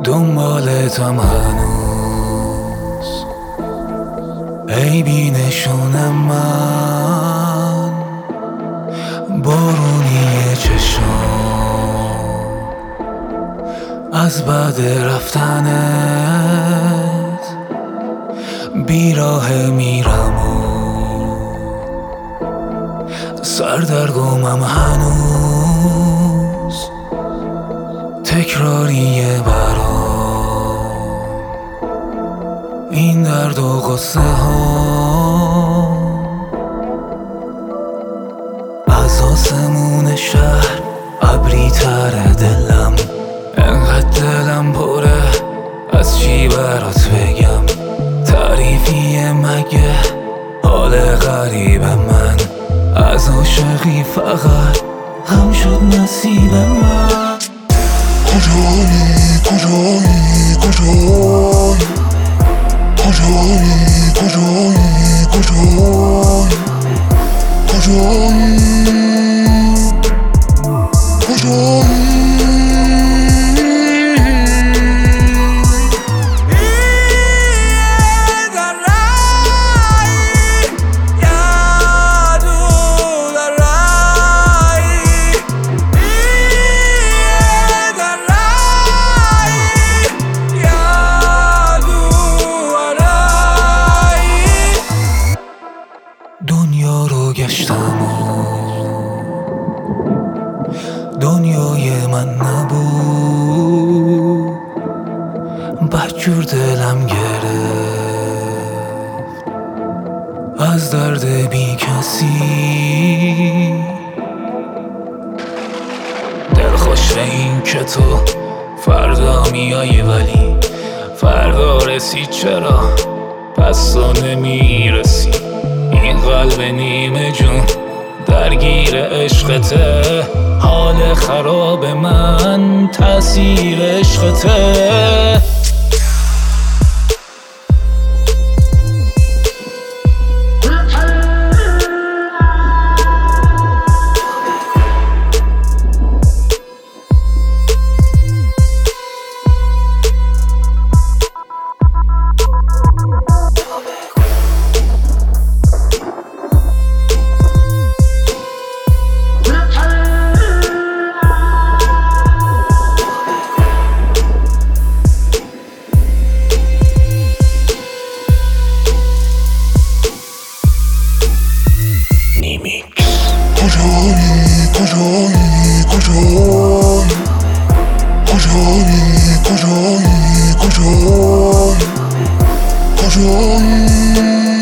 دنبالتم هنوز، ای بینشونم من، بارونی چشام از بعد رفتنت بیراه میرم و سردرگمم هنوز تکراریه برام این درد و غصه ها. از آسمون شهر ابری تره دلم، انقدر دلم پره از چی برات بگم. تعریفیه مگه حال غریب من، از عاشقی فقط غم شد نصیب من. کجایی کجایی کجایی کجایی کجایی کجایی کجایی کجایی دنیا رو گشتم و دنیای من نبود، بدجور دلم گرفت از درد بی کسی. دلخوش به این که تو فردا میایی ولی فردا رسید چرا پس تو نمیرسی. این قلب نیمه جون درگیر عشقته، حال خراب من تأثیر عشقته. کجایی کجایی کجایی کجایی کجایی کجایی کجایی